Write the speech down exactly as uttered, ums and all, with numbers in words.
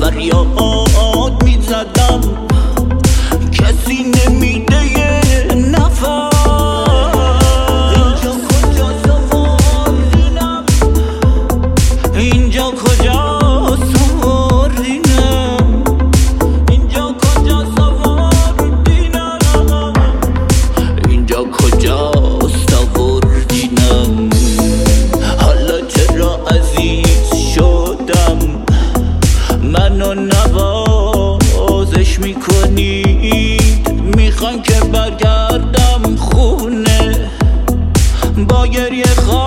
فریاد میزدم کسی نمیده یه نفر. اینجا کجا سوارینم، اینجا کجا سوارینم، اینجا کجا سوارینم، اینجا کجا سوارینم. حالا چرا عزیز شدم منو نوازش میکنید، میخوان که برگردم خونه با گریه خواه